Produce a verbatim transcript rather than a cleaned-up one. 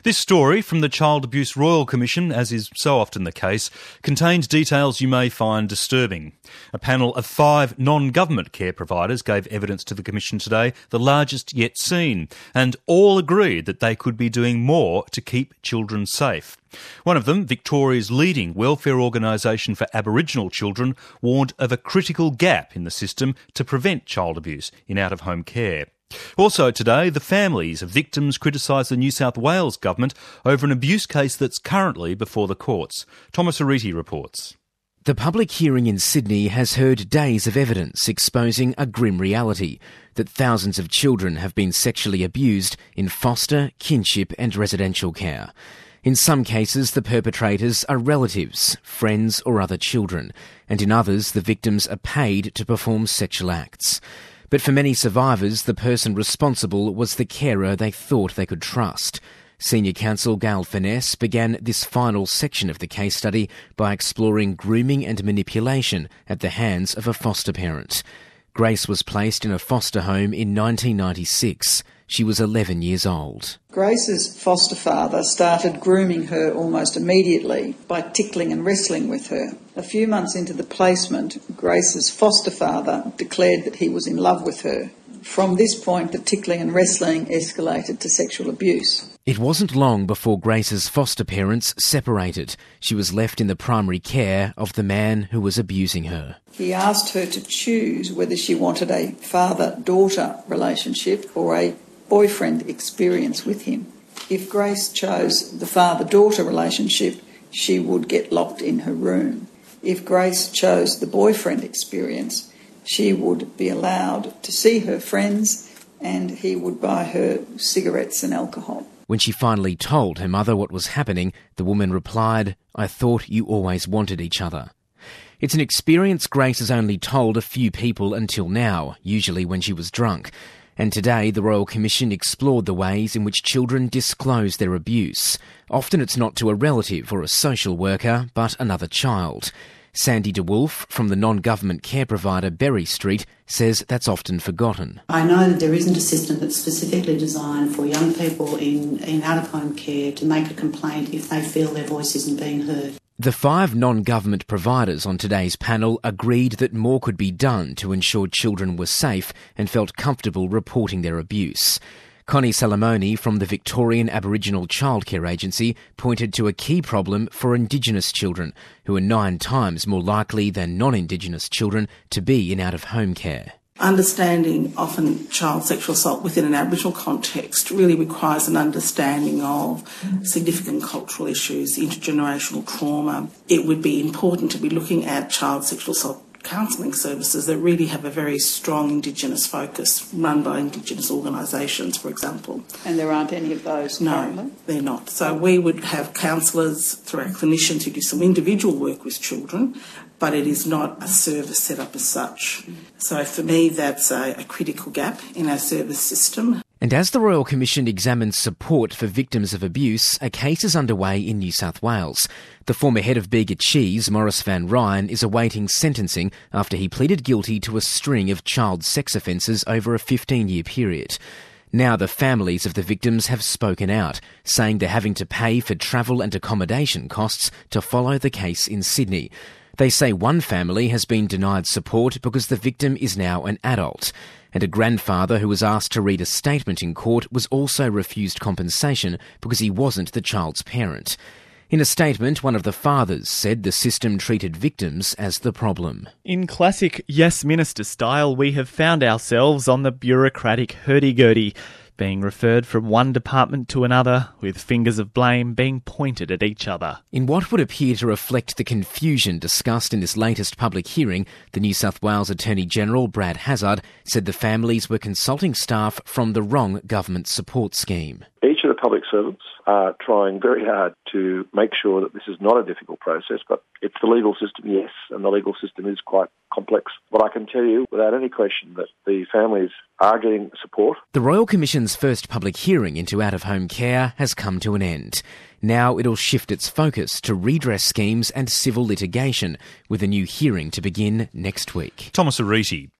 This story from the Child Abuse Royal Commission, as is so often the case, contains details you may find disturbing. A panel of five non-government care providers gave evidence to the Commission today, the largest yet seen, and all agreed that they could be doing more to keep children safe. One of them, Victoria's leading welfare organisation for Aboriginal children, warned of a critical gap in the system to prevent child abuse in out-of-home care. Also today, the families of victims criticised the New South Wales government over an abuse case that's currently before the courts. Thomas Ariti reports. The public hearing in Sydney has heard days of evidence exposing a grim reality, that thousands of children have been sexually abused in foster, kinship and residential care. In some cases, the perpetrators are relatives, friends or other children, and in others, the victims are paid to perform sexual acts. But for many survivors, the person responsible was the carer they thought they could trust. Senior counsel Gail Furness began this final section of the case study by exploring grooming and manipulation at the hands of a foster parent. Grace was placed in a foster home in nineteen ninety-six. She was eleven years old. Grace's foster father started grooming her almost immediately by tickling and wrestling with her. A few months into the placement, Grace's foster father declared that he was in love with her. From this point, the tickling and wrestling escalated to sexual abuse. It wasn't long before Grace's foster parents separated. She was left in the primary care of the man who was abusing her. He asked her to choose whether she wanted a father-daughter relationship or a boyfriend experience with him. If Grace chose the father-daughter relationship, she would get locked in her room. If Grace chose the boyfriend experience, she would be allowed to see her friends and he would buy her cigarettes and alcohol. When she finally told her mother what was happening, the woman replied, "I thought you always wanted each other." It's an experience Grace has only told a few people until now, usually when she was drunk. And today, the Royal Commission explored the ways in which children disclose their abuse. Often it's not to a relative or a social worker, but another child. Sandy DeWolf from the non-government care provider Berry Street says that's often forgotten. I know that there isn't a system that's specifically designed for young people in, in out-of-home care to make a complaint if they feel their voice isn't being heard. The five non-government providers on today's panel agreed that more could be done to ensure children were safe and felt comfortable reporting their abuse. Connie Salamoni from the Victorian Aboriginal Childcare Agency pointed to a key problem for Indigenous children, who are nine times more likely than non-Indigenous children to be in out-of-home care. Understanding often child sexual assault within an Aboriginal context really requires an understanding of significant cultural issues, intergenerational trauma. It would be important to be looking at child sexual assault counselling services that really have a very strong Indigenous focus, run by Indigenous organisations, for example. And there aren't any of those currently? No, they're not. So we would have counsellors through our clinicians who do some individual work with children, but it is not a service set up as such. So for me, that's a, a critical gap in our service system. And as the Royal Commission examines support for victims of abuse, a case is underway in New South Wales. The former head of Bega Cheese, Maurice Van Ryn, is awaiting sentencing after he pleaded guilty to a string of child sex offences over a fifteen-year period. Now the families of the victims have spoken out, saying they're having to pay for travel and accommodation costs to follow the case in Sydney. They say one family has been denied support because the victim is now an adult. And a grandfather who was asked to read a statement in court was also refused compensation because he wasn't the child's parent. In a statement, one of the fathers said the system treated victims as the problem. In classic Yes Minister style, we have found ourselves on the bureaucratic hurdy-gurdy, being referred from one department to another, with fingers of blame being pointed at each other. In what would appear to reflect the confusion discussed in this latest public hearing, the New South Wales Attorney-General, Brad Hazzard, said the families were consulting staff from the wrong government support scheme. Each of the public servants are trying very hard to make sure that this is not a difficult process, but it's the legal system, yes, and the legal system is quite complex. But I can tell you without any question that the families are getting support. The Royal Commission's first public hearing into out-of-home care has come to an end. Now it'll shift its focus to redress schemes and civil litigation, with a new hearing to begin next week. Thomas Ariti.